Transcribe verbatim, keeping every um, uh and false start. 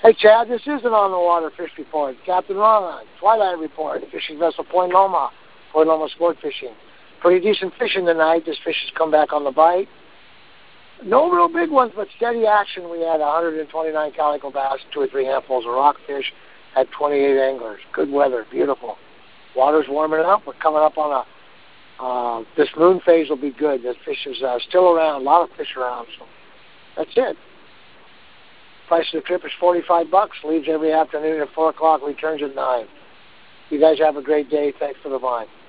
Hey, Chad, this is an on-the-water fish report. Captain Ron, Twilight Report, fishing vessel Point Loma, Point Loma Sport Fishing. Pretty decent fishing tonight. This fish has come back on the bite. No real big ones, but steady action. We had one hundred twenty-nine calico bass, two or three handfuls of rockfish, had twenty-eight anglers. Good weather, beautiful. Water's warming up. We're coming up on a, uh, this moon phase will be good. This fish is uh, still around, a lot of fish around, so that's it. Price of the trip is forty-five bucks. Leaves every afternoon at four o'clock, returns at nine. You guys have a great day. Thanks for the line.